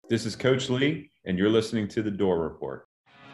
This is Coach Lee, and you're listening to The Door Report.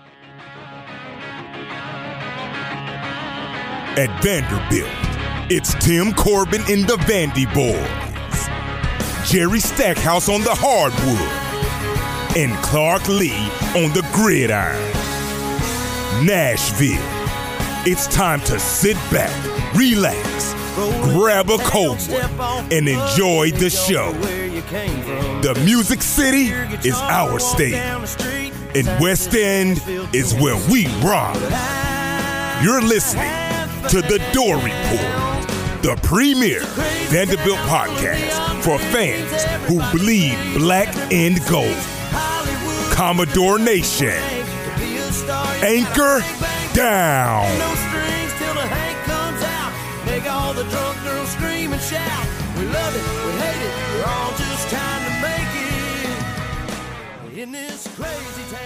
At Vanderbilt, it's Tim Corbin and the Vandy Boys, Jerry Stackhouse on the hardwood, and Clark Lee on the gridiron. Nashville, it's time to sit back, relax, grab a cold one, and enjoy the show. The Music City is our stage, and West End is where we rock. You're listening to The Door Report, the premier Vanderbilt podcast for fans who bleed black and gold. Commodore Nation, anchor down. No strings till the Hank comes out. Make all the drunk girls scream and shout. We love it, we hate it, we're all just trying to make it in this crazy town.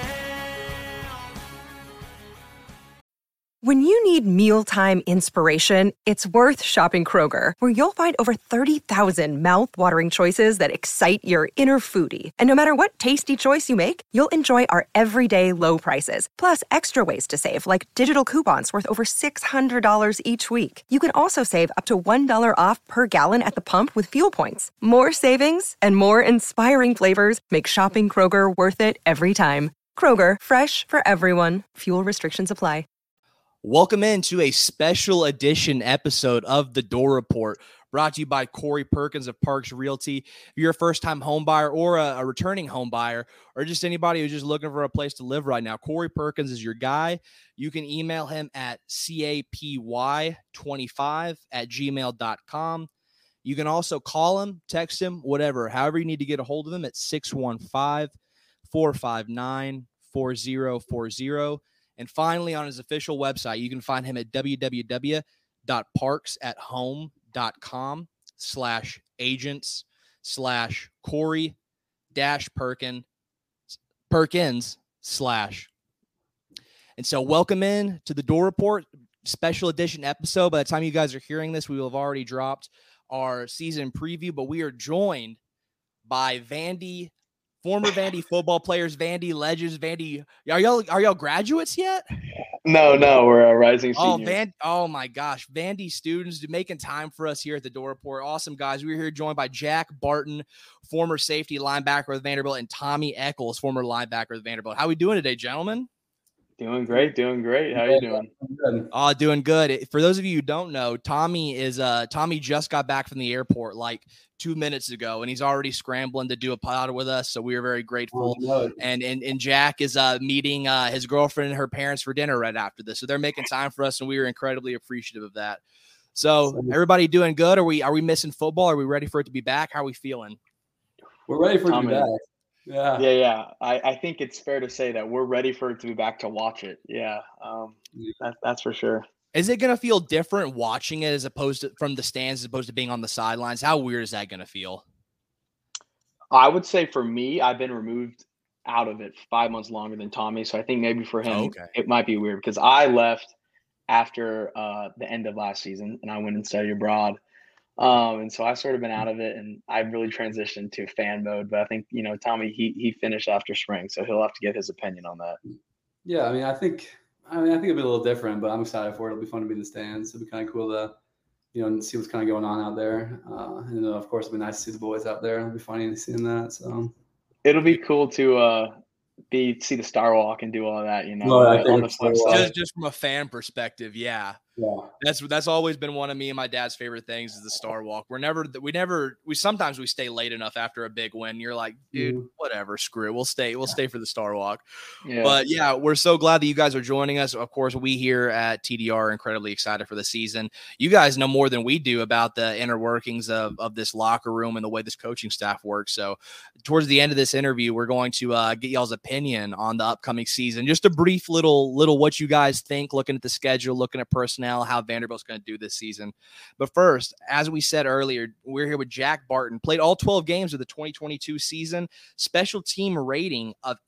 When you need mealtime inspiration, it's worth shopping Kroger, where you'll find over 30,000 mouth-watering choices that excite your inner foodie. And no matter what tasty choice you make, you'll enjoy our everyday low prices, plus extra ways to save, like digital coupons worth over $600 each week. You can also save up to $1 off per gallon at the pump with fuel points. More savings and more inspiring flavors make shopping Kroger worth it every time. Kroger, fresh for everyone. Fuel restrictions apply. Welcome into a special edition episode of The Door Report, brought to you by Corey Perkins of Parks Realty. If you're a first-time home buyer or a returning home buyer, or just anybody who's just looking for a place to live right now, Corey Perkins is your guy. You can email him at capy25@gmail.com. You can also call him, text him, whatever, however you need to get a hold of him at 615-459-4040. And finally, on his official website, you can find him at www.parks@home.com/agents/Corey-Perkins/. And so welcome in to the Door Report special edition episode. By the time you guys are hearing this, we will have already dropped our season preview, but we are joined by Vandy, former Vandy football players, Vandy legends, Vandy. Are y'all graduates yet? No, we're rising seniors. Oh my gosh, Vandy students making time for us here at the Door Report. Awesome guys. We're here joined by Jack Barton, former safety linebacker with Vanderbilt, and Tommy Eccles, former linebacker with Vanderbilt. How are we doing today, gentlemen? Doing great. How are you doing? Oh, doing good. For those of you who don't know, Tommy just got back from the airport like 2 minutes ago, and he's already scrambling to do a pod with us. So we are very grateful. And Jack is meeting his girlfriend and her parents for dinner right after this. So they're making time for us, and we are incredibly appreciative of that. So everybody doing good? Are we missing football? Are we ready for it to be back? How are we feeling? We're ready for it to be back. Yeah. I think it's fair to say that we're ready for it to be back to watch it. Yeah. That's for sure. Is it going to feel different watching it as opposed to from the stands, as opposed to being on the sidelines? How weird is that going to feel? I would say for me, I've been removed out of it 5 months longer than Tommy. So I think maybe for him, It might be weird because I left after the end of last season and I went and studied abroad. And so I've sort of been out of it, and I've really transitioned to fan mode. But I think, Tommy, he finished after spring, so he'll have to give his opinion on that. Yeah, I think it'll be a little different, but I'm excited for it. It'll be fun to be in the stands. It'll be kind of cool to, see what's kind of going on out there. And of course, it'll be nice to see the boys out there. It'll be funny to see that. So it'll be cool to see the Star Walk and do all that, just from a fan perspective. Yeah. That's always been one of me and my dad's favorite things is the Star Walk. We sometimes we stay late enough after a big win. You're like, dude, whatever, screw it. We'll stay for the Star Walk. Yeah. But yeah, we're so glad that you guys are joining us. Of course, we here at TDR are incredibly excited for the season. You guys know more than we do about the inner workings of this locker room and the way this coaching staff works. So towards the end of this interview, we're going to get y'all's opinion on the upcoming season. Just a brief little what you guys think, looking at the schedule, looking at personnel, how Vanderbilt's going to do this season. But first, as we said earlier, we're here with Jack Barton, played all 12 games of the 2022 season, special team rating of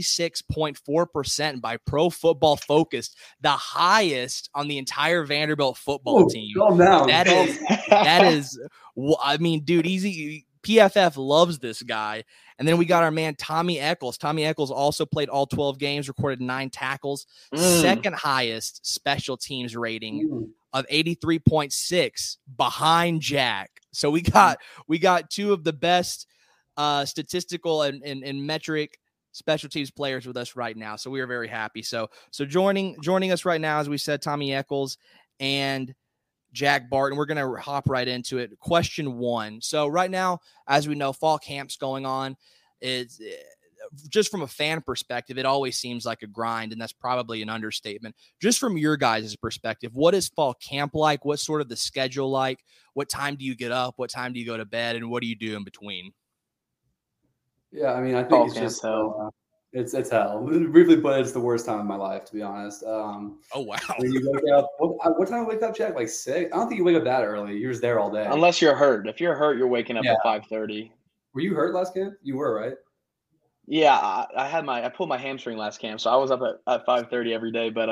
86.4% by Pro Football Focus, the highest on the entire Vanderbilt football team. Calm down. That is, I mean, dude, easy. PFF loves this guy. And then we got our man Tommy Eccles. Tommy Eccles also played all 12 games, recorded 9 tackles, second highest special teams rating of 83.6 behind Jack. So we got 2 of the best statistical and metric special teams players with us right now. So we are very happy. So joining us right now, as we said, Tommy Eccles and Jack Barton. We're going to hop right into it. Question 1. So right now, as we know, fall camp's going on. It's just from a fan perspective, it always seems like a grind, and that's probably an understatement. Just from your guys' perspective, what is fall camp like? What's sort of the schedule like? What time do you get up? What time do you go to bed? And what do you do in between? Yeah, I mean, I think it's just hell. It's hell. Briefly put, it's the worst time of my life, to be honest. Oh wow! When you wake up, what time do you wake up, Jack? Like 6? I don't think you wake up that early. You're just there all day. Unless you're hurt. If you're hurt, you're waking up at 5:30. Were you hurt last camp? You were, right? Yeah, I pulled my hamstring last camp, so I was up at 5:30 every day. But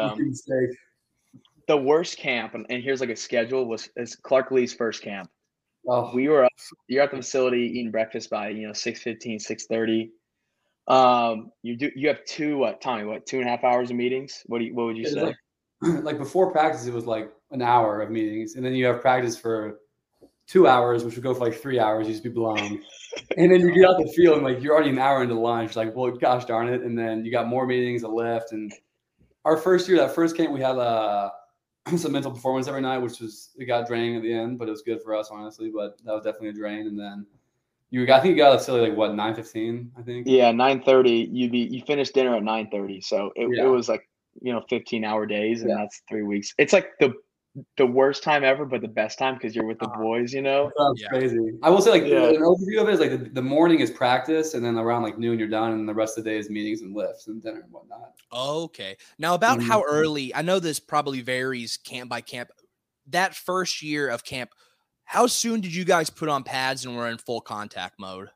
the worst camp, and here's like a schedule, is Clark Lee's first camp. Oh. You're at the facility eating breakfast by 6:15, 6:30. You have 2.5 hours of meetings? What would you say? Like before practice, it was like an hour of meetings, and then you have practice for 2 hours, which would go for like 3 hours. You just be blown, and then you get out the field and like you're already an hour into lunch. Like, well, gosh darn it! And then you got more meetings, a lift, and our first year, that first camp, we had some mental performance every night, it got draining at the end, but it was good for us, honestly. But that was definitely a drain. And then I think you got out of Philly like what, 9:15, I think. Yeah, 9:30. You finished dinner at 9:30, so it was like 15-hour days, and that's 3 weeks. It's like the worst time ever, but the best time because you're with the boys. That's crazy. I will say like an overview of it is like the morning is practice, and then around like noon you're done, and the rest of the day is meetings and lifts and dinner and whatnot. Okay. Now about how early, I know this probably varies camp by camp. That first year of camp, how soon did you guys put on pads and were in full contact mode?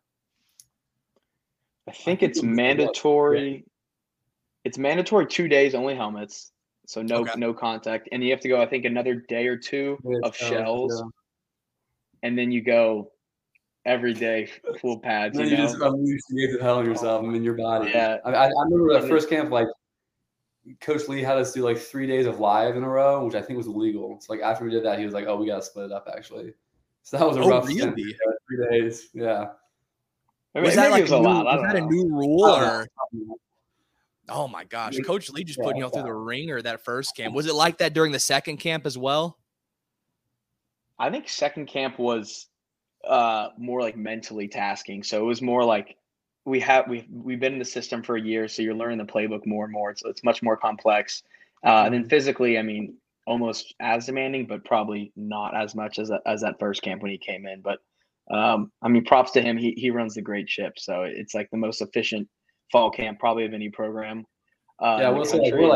I think it's mandatory. It's mandatory 2 days, only helmets. So no contact. And you have to go, I think, another day or 2 of shells. Yeah. And then you go every day full pads. And then you just unleash the hell on yourself and in your body. Yeah. I remember the first camp, like, Coach Lee had us do like 3 days of live in a row, which I think was illegal. So like after we did that, he was like, "Oh, we gotta split it up." Actually, so that was a rough stint. 3 days, yeah. Was that like a new rule or? Oh my gosh, Coach Lee just putting you all through the ringer that first camp. Was it like that during the second camp as well? I think second camp was more like mentally tasking. So it was more like we've been in the system for a year, so you're learning the playbook more and more. It's much more complex. And then physically, I mean, almost as demanding, but probably not as much as that first camp when he came in. But I mean, props to him. He runs the great ship. So it's like the most efficient fall camp probably of any program. I will say we're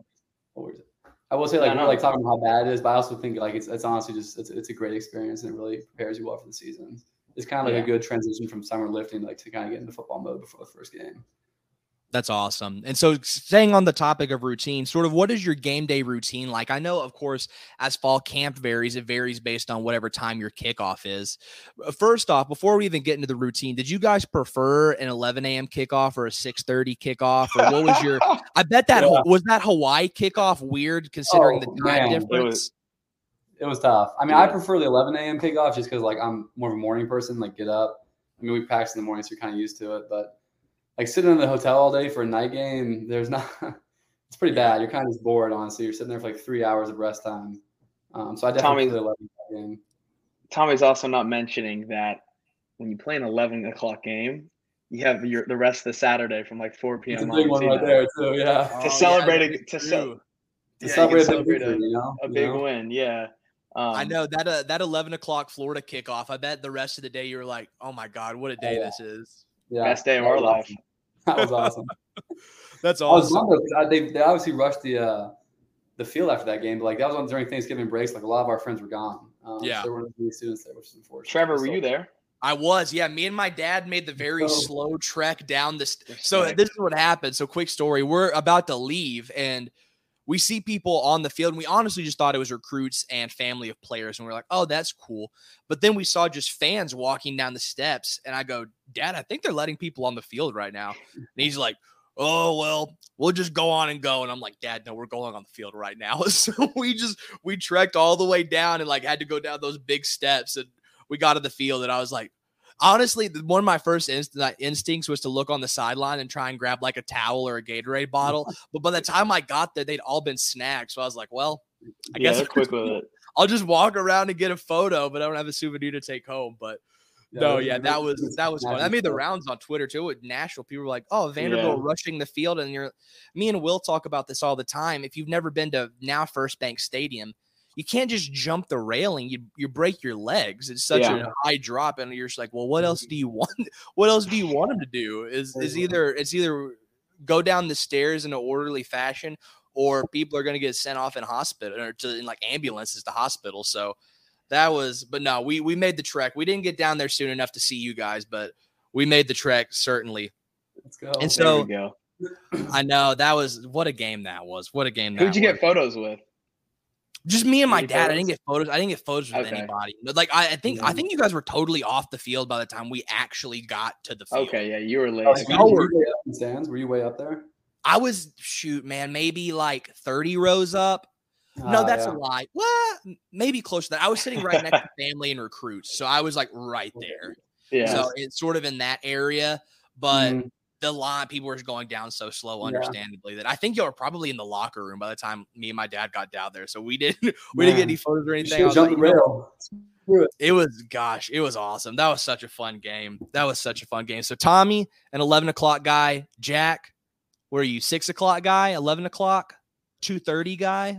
like talking about how bad it is, but I also think like it's honestly just it's a great experience and it really prepares you well for the season. It's kind of like a good transition from summer lifting like to kind of get into football mode before the first game. That's awesome. And so staying on the topic of routine, sort of what is your game day routine like? I know, of course, as fall camp varies, it varies based on whatever time your kickoff is. First off, before we even get into the routine, did you guys prefer an 11 a.m. kickoff or a 6:30 kickoff? Or what was your – I bet that was that Hawaii kickoff weird considering the time difference? It was tough. I mean, I prefer the 11 a.m. kickoff just because, like, I'm more of a morning person, like get up. I mean, we practice in the morning, so you're kind of used to it, but – like sitting in the hotel all day for a night game, it's pretty bad. You're kind of just bored, honestly. You're sitting there for like 3 hours of rest time. So I definitely play the 11 game. Tommy's also not mentioning that when you play an 11 o'clock game, you have the rest of the Saturday from like 4 p.m. It's a big one right there too, yeah. To celebrate a big win, yeah. I know that 11 o'clock Florida kickoff. I bet the rest of the day you were like, "Oh my God, what a day this is!" Yeah, best day of our life. That was awesome. That's awesome. They obviously rushed the field after that game, but like that was during Thanksgiving breaks. Like a lot of our friends were gone. So there weren't any students there, which is unfortunate. Trevor, were you there? I was. Yeah, me and my dad made the very slow trek down this. So this is what happened. So quick story: we're about to leave, and we see people on the field, and we honestly just thought it was recruits and family of players. And we're like, oh, that's cool. But then we saw just fans walking down the steps. And I go, Dad, I think they're letting people on the field right now. And he's like, oh, well, we'll just go on and go. And I'm like, Dad, no, we're going on the field right now. So we trekked all the way down and like had to go down those big steps. And we got to the field. And I was like, honestly, one of my first instincts was to look on the sideline and try and grab like a towel or a Gatorade bottle. But by the time I got there, they'd all been snagged. So I was like, well, I guess they're quick with it. I'll just walk around and get a photo, but I don't have a souvenir to take home. But that was fun. That made the rounds on Twitter too. With Nashville, people were like, oh, Vanderbilt rushing the field. And me and Will talk about this all the time. If you've never been to now First Bank Stadium, you can't just jump the railing. You break your legs. It's such a high drop, and you're just like, well, what else do you want? What else do you want him to do? It's either go down the stairs in an orderly fashion, or people are going to get sent off in hospital or in like ambulances to hospital. So but no, we made the trek. We didn't get down there soon enough to see you guys, but we made the trek certainly. Let's go. And so I know what a game that was. What a game that was. Who'd you get photos with? Just me and my dad. I didn't get photos with anybody. But like I think you guys were totally off the field by the time we actually got to the field. Okay, yeah, you were late. Were you way up there? I was maybe like 30 rows up. No, that's a lie. Well, maybe close to that. I was sitting right next to family and recruits, so I was like right there. Yeah. So it's sort of in that area, but the line, people were going down so slow, understandably, that I think y'all were probably in the locker room by the time me and my dad got down there. So we didn't get any photos or anything. It was awesome. That was such a fun game. So Tommy, an 11 o'clock guy. Jack, were you 6 o'clock guy, 11 o'clock, 2:30 guy?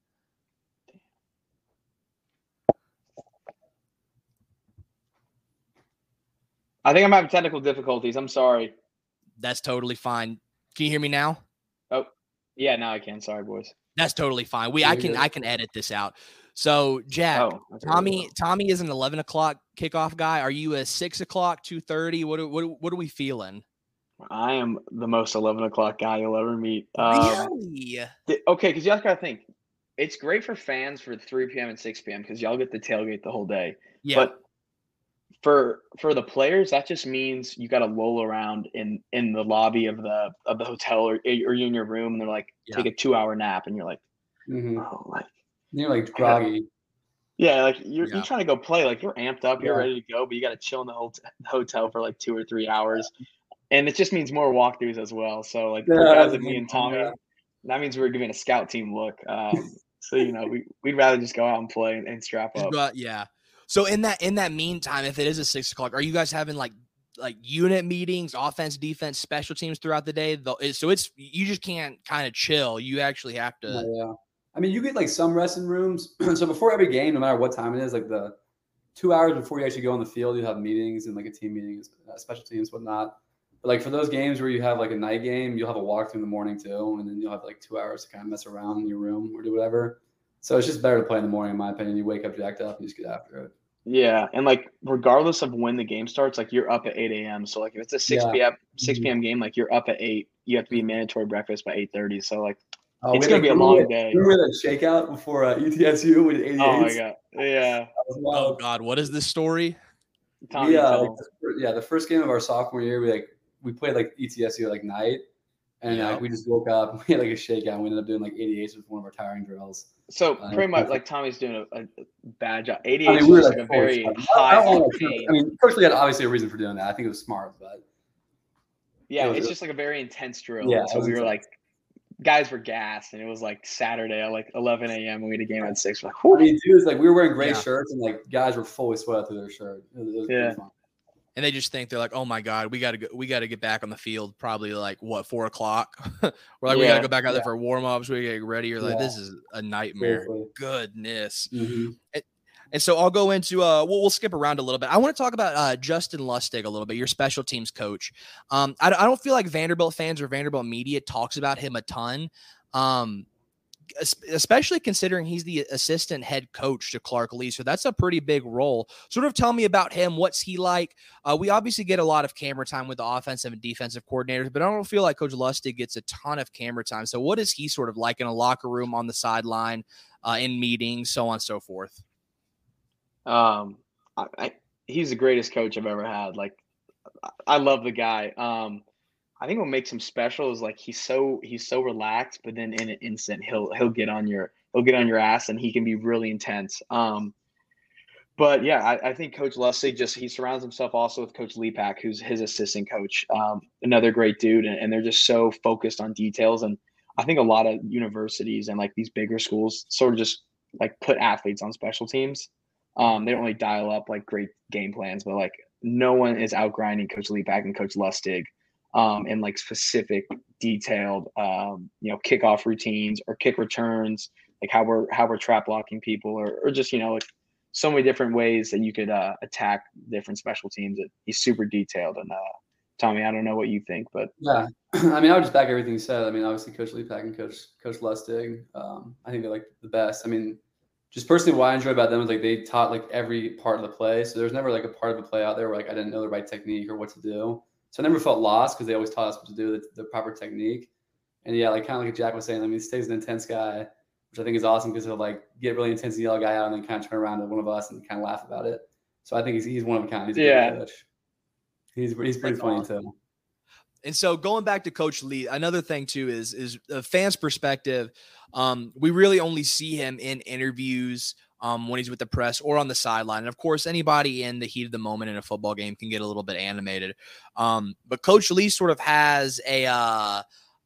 I think I'm having technical difficulties. I'm sorry. That's totally fine. Can you hear me now? Oh, yeah, now I can. Sorry, boys. That's totally fine. I can edit this out. So, Jack, Tommy is an 11 o'clock kickoff guy. Are you a 6 o'clock, 2:30? What are we feeling? I am the most 11 o'clock guy you'll ever meet. Really? Okay, because y'all got to think. It's great for fans for 3 p.m. and 6 p.m. because y'all get the tailgate the whole day. Yeah. But for the players, that just means you got to loll around in the lobby of the hotel or you're in your room and they're like, take a 2-hour nap. And you're like, you're like groggy. Yeah. Like you're trying to go play. Like you're amped up, you're ready to go, but you got to chill in the hotel for like 2 or 3 hours. And it just means more walkthroughs as well. So like for guys like me and Tommy, that means we're giving a scout team look. So, we'd rather just go out and play and strap up. Yeah. So in that meantime, if it is a 6 o'clock, are you guys having like unit meetings, offense, defense, special teams throughout the day? So you just can't kind of chill. You actually have to. Yeah. I mean, you get like some resting rooms. So before every game, no matter what time it is, like the 2 hours before you actually go on the field, you have meetings and like a team meeting, special teams, whatnot. But like for those games where you have like a night game, you'll have a walkthrough in the morning too, and then you'll have like 2 hours to kind of mess around in your room or do whatever. So it's just better to play in the morning, in my opinion. You wake up jacked up and you just get after it. Yeah, and like regardless of when the game starts, like you're up at 8 a.m. So like if it's a 6 p.m. game, like you're up at 8. You have to be mandatory breakfast by 8:30. So like it's gonna be a long day. Remember that shakeout before ETSU with 88? Oh my god, yeah. Oh god, what is this story? Tommy, the first game of our sophomore year, we played like ETSU like night, and we just woke up and we had like a shakeout. And we ended up doing like 88s with one of our tiring drills. So pretty much like Tommy's doing a bad job. 88 was like a very high octane. I mean, first we had obviously a reason for doing that. I think it was smart, but it's just like a very intense drill. Yeah, so we were like, guys were gassed, and it was like Saturday at like 11 a.m. and we had a game at 6. We're like, I mean, dude, like we were wearing gray shirts and like guys were fully sweat through their shirt. It was pretty fun. And they just think they're like, oh my god, we got to get back on the field. Probably like 4 o'clock. We're like, we got to go back out there for warm ups. We get ready. You're like, this is a nightmare. Goodness. Mm-hmm. And so I'll go into we'll skip around a little bit. I want to talk about Justin Lustig a little bit, your special teams coach. I don't feel like Vanderbilt fans or Vanderbilt media talks about him a ton. especially considering he's the assistant head coach to Clark Lea. So that's a pretty big role. Sort of tell me about him. What's he like? We obviously get a lot of camera time with the offensive and defensive coordinators, but I don't feel like Coach Lustig gets a ton of camera time. So what is he sort of like in a locker room, on the sideline, in meetings, so on and so forth? He's the greatest coach I've ever had. Like, I love the guy. I think what makes him special is like he's so relaxed, but then in an instant he'll get on your ass, and he can be really intense. But yeah, I think Coach Lustig he surrounds himself also with Coach Lepak, who's his assistant coach, another great dude, and they're just so focused on details. And I think a lot of universities and like these bigger schools sort of just like put athletes on special teams. They don't really dial up like great game plans, but like no one is outgrinding Coach Lepak and Coach Lustig in like specific detailed, kickoff routines or kick returns, like how we're trap blocking people or just, like so many different ways that you could attack different special teams. He's super detailed. And Tommy, I don't know what you think, but yeah, I mean, I would just back everything you said. I mean, obviously Coach Lepak and Coach Lustig, I think they're like the best. I mean, just personally, what I enjoy about them is like they taught like every part of the play. So there's never like a part of the play out there where like I didn't know the right technique or what to do. So I never felt lost because they always taught us what to do, the proper technique. And yeah, like kind of like Jack was saying, I mean, he stays an intense guy, which I think is awesome because he'll like get really intense and yell a guy out and then kind of turn around to one of us and kind of laugh about it. So I think he's one of a kind. He's a great coach. He's pretty funny too. And so going back to Coach Lea, another thing too is a fan's perspective. We really only see him in interviews when he's with the press or on the sideline. And of course, anybody in the heat of the moment in a football game can get a little bit animated. But Coach Lea sort of has an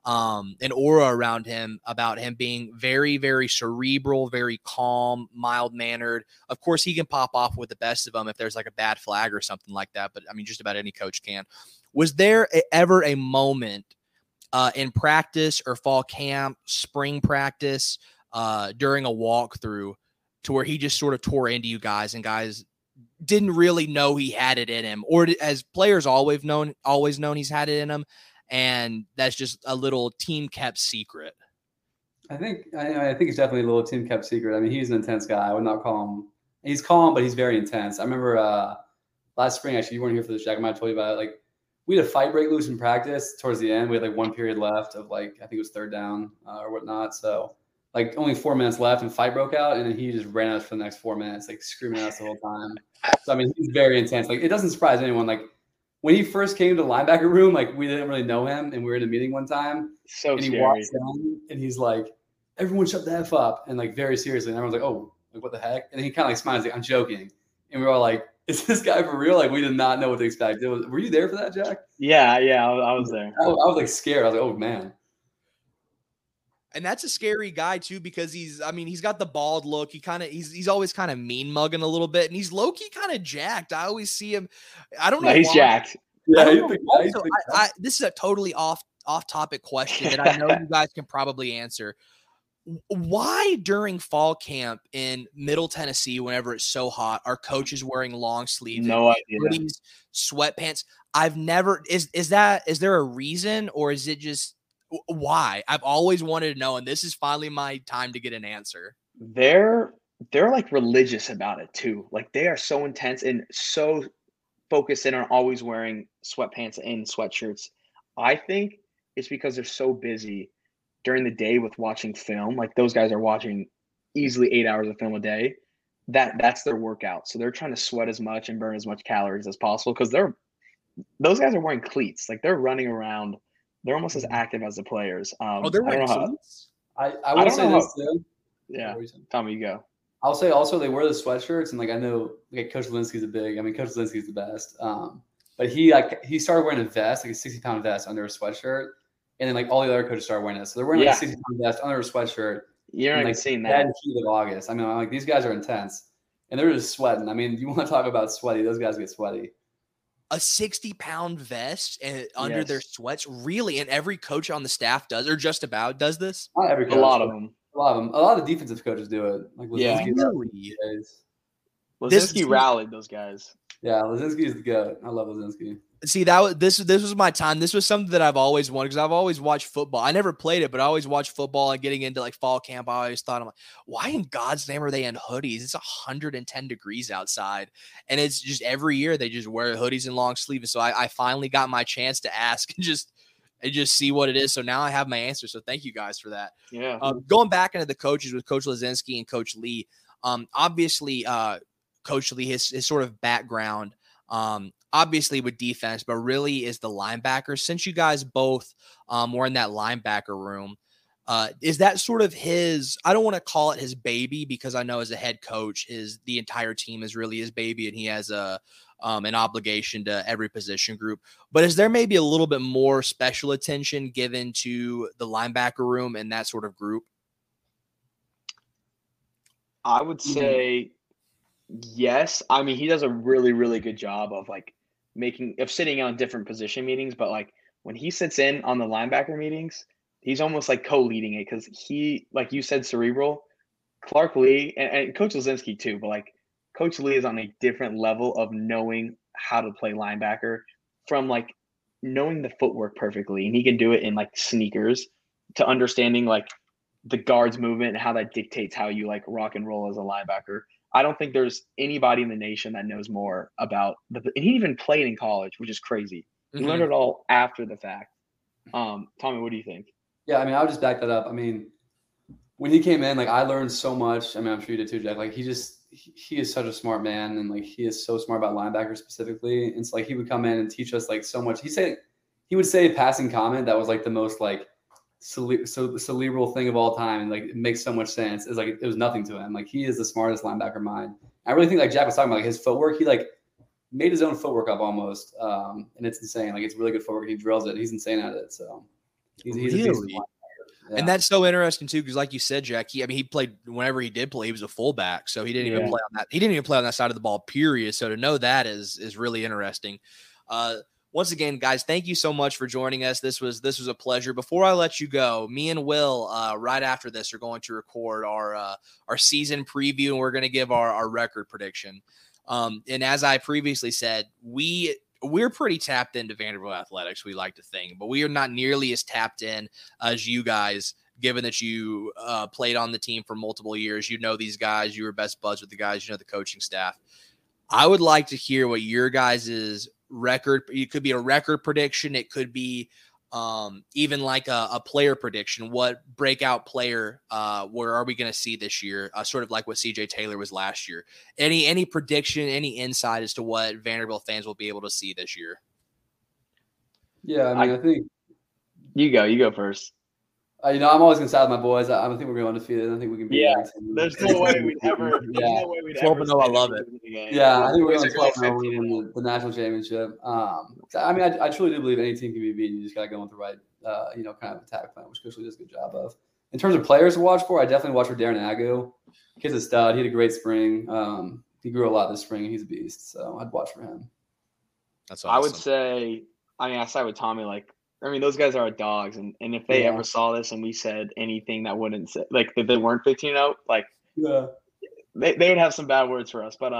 aura around him about him being very, very cerebral, very calm, mild-mannered. Of course, he can pop off with the best of them if there's like a bad flag or something like that. But I mean, just about any coach can. Was there ever a moment in practice or fall camp, spring practice, during a walkthrough to where he just sort of tore into you guys and guys didn't really know he had it in him? Or as players always known he's had it in him, and that's just a little team kept secret? I think it's definitely a little team kept secret. I mean, he's an intense guy. I would not call him – he's calm, but he's very intense. I remember last spring, actually, you weren't here for this, Jack. I might have told you about it. Like, we had a fight break loose in practice towards the end. We had like one period left of like, I think it was third down or whatnot. So like only 4 minutes left and fight broke out. And then he just ran us for the next 4 minutes, like screaming at us the whole time. So, I mean, he's very intense. Like, it doesn't surprise anyone. Like, when he first came to the linebacker room, like we didn't really know him and we were in a meeting one time. So and he scary. walks in and he's like, everyone shut the F up. And like very seriously. And everyone's like, oh, like what the heck? And then he kind of like smiles, like, I'm joking. And we were all like, is this guy for real? Like, we did not know what to expect. Were you there for that, Jack? Yeah, I was there. I was like scared. I was like, oh man. And that's a scary guy too, because he's got the bald look. He's always kind of mean mugging a little bit, and he's low key kind of jacked. I always see him. I don't know. No, he's jacked. Yeah, this is a totally off topic question that I know you guys can probably answer. Why during fall camp in Middle Tennessee, whenever it's so hot, are coaches wearing long sleeves, hoodies, sweatpants? I've never is there a reason, or is it just why? I've always wanted to know, and this is finally my time to get an answer. They're like religious about it too. Like they are so intense and so focused in on always wearing sweatpants and sweatshirts. I think it's because they're so busy during the day with watching film. Like those guys are watching easily 8 hours of film a day. That's their workout. So they're trying to sweat as much and burn as much calories as possible because those guys are wearing cleats. Like they're running around. They're almost as active as the players. They're wearing cleats? I will say this too. Yeah. Tommy, you go. I'll say also they wear the sweatshirts, and like I know like Coach Linsky's Coach Linsky's the best. But he started wearing a vest, like a 60-pound vest under a sweatshirt. And then like all the other coaches started wearing it. So they're wearing like a 60-pound vest under a sweatshirt. You're not like, seeing that. In heat of August. I mean, I'm like, these guys are intense. And they're just sweating. I mean, you want to talk about sweaty, those guys get sweaty. A 60-pound vest and under their sweats? Really? And every coach on the staff does, or just about does this? Not every coach. A lot of them. A lot of the defensive coaches do it. Like Linsky Linsky rallied those guys. Yeah, Linsky is the GOAT. I love Linsky. See, this was my time. This was something that I've always wanted because I've always watched football. I never played it, but I always watched football and getting into like fall camp. I always thought, I'm like, why in God's name are they in hoodies? It's 110 degrees outside. And it's just every year they just wear hoodies and long sleeves. So I finally got my chance to ask and just see what it is. So now I have my answer. So thank you guys for that. Yeah. Going back into the coaches with Coach Lazinski and Coach Lee. Obviously, Coach Lee, his sort of background, obviously with defense, but really is the linebacker. Since you guys both were in that linebacker room, is that sort of his, I don't want to call it his baby because I know as a head coach, the entire team is really his baby and he has an obligation to every position group. But is there maybe a little bit more special attention given to the linebacker room and that sort of group? I would say yes. I mean, he does a really, really good job of sitting on different position meetings. But like when he sits in on the linebacker meetings, he's almost like co-leading it because he, like you said, cerebral. Clark Lee and Coach Lazinski too, but like Coach Lee is on a different level of knowing how to play linebacker, from like knowing the footwork perfectly, and he can do it in like sneakers, to understanding like the guard's movement and how that dictates how you like rock and roll as a linebacker. I don't think there's anybody in the nation that knows more about and he even played in college, which is crazy. He learned it all after the fact. Tommy, what do you think? Yeah, I mean, I would just back that up. I mean, when he came in, like I learned so much. I mean, I'm sure you did too, Jack. Like he is such a smart man, and like he is so smart about linebackers specifically. And it's like he would come in and teach us like so much. He would say a passing comment that was like the most like cerebral thing of all time, and like it makes so much sense. It's like it was nothing to him. Like he is the smartest linebacker mind. I really think like Jack was talking about, like his footwork. He like made his own footwork up almost, and it's insane. Like it's really good footwork. He drills it. He's insane at it. So he's really? A decent linebacker. Yeah. And that's so interesting too, because like you said, Jack, he played whenever he did play, he was a fullback, so he didn't even play on that. He didn't even play on that side of the ball, period. So to know that is really interesting. Once again, guys, thank you so much for joining us. This was a pleasure. Before I let you go, me and Will, right after this, are going to record our season preview, and we're going to give our record prediction. And as I previously said, we're pretty tapped into Vanderbilt athletics, we like to think, but we are not nearly as tapped in as you guys, given that you played on the team for multiple years. You know these guys. You were best buds with the guys. You know the coaching staff. I would like to hear what your guys' record – it could be a record prediction. It could be even like a player prediction. What breakout player where are we going to see this year? Sort of like what CJ Taylor was last year. Any prediction, any insight as to what Vanderbilt fans will be able to see this year? Yeah, I mean, I think you go first. I'm always going to side with my boys. I don't think we're going undefeated. I don't think we can beat them. There's no way we'd ever. No way we'd ever. I love it. Yeah, I think we're going to 12-0 win the national championship. I mean, I truly do believe any team can be beaten. You just got to go with the right, kind of attack plan, which Coach Lee does a good job of. In terms of players to watch for, I definitely watch for Darren Agu. Kid's a stud. He had a great spring. He grew a lot this spring. He's a beast. So I'd watch for him. That's awesome. I would say, I side with Tommy. Those guys are our dogs, and if they ever saw this and we said anything that wouldn't say, like if they weren't 15-0, they would have some bad words for us. But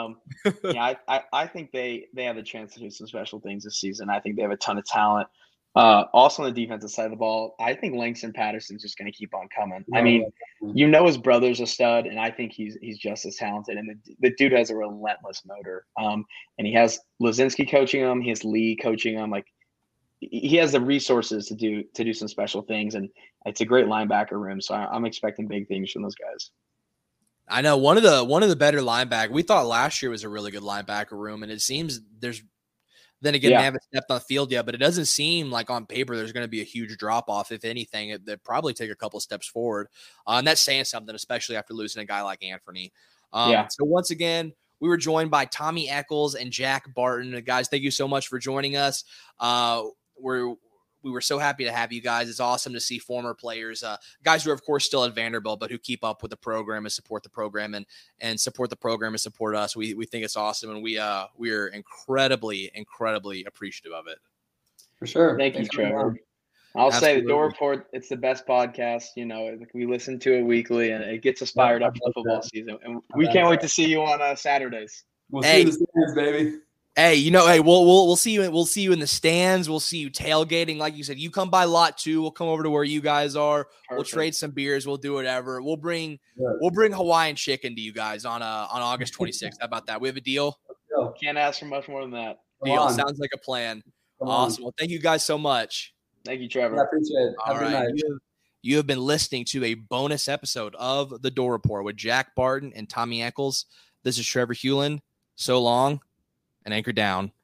I think they have a chance to do some special things this season. I think they have a ton of talent. Also on the defensive side of the ball, I think Langston Patterson's just going to keep on coming. I mean, his brother's a stud, and I think he's just as talented. And the dude has a relentless motor. And he has Lazinski coaching him. He has Lee coaching him. Like, he has the resources to do some special things, and it's a great linebacker room. So I'm expecting big things from those guys. I know one of the better linebackers. We thought last year was a really good linebacker room, and it seems they haven't stepped on the field yet, but it doesn't seem like on paper there's going to be a huge drop off. If anything, they'll probably take a couple steps forward, and that's saying something, especially after losing a guy like Anthony. So once again, we were joined by Tommy Eccles and Jack Barton. Guys, thank you so much for joining us. We were so happy to have you guys. It's awesome to see former players, guys who are of course still at Vanderbilt, but who keep up with the program and support the program and support the program and support us. We think it's awesome, and we are incredibly appreciative of it. For sure. Thank you, Trevor. I'll say the Door Report, it's the best podcast. We listen to it weekly, and it gets us fired up for the football season. And we can't wait to see you on Saturdays. We'll see you in the stands, baby. Hey, we'll see you. We'll see you in the stands. We'll see you tailgating. Like you said, you come by lot 2. We'll come over to where you guys are. Perfect. We'll trade some beers. We'll do whatever. We'll bring Hawaiian chicken to you guys on August 26th. How about that? We have a deal. Can't ask for much more than that. Deal. Sounds like a plan. Awesome. Well, thank you guys so much. Thank you, Trevor. I appreciate it. All right. You have been listening to a bonus episode of The Door Report with Jack Barton and Tommy Eccles. This is Trevor Hewlin. So long and anchor down.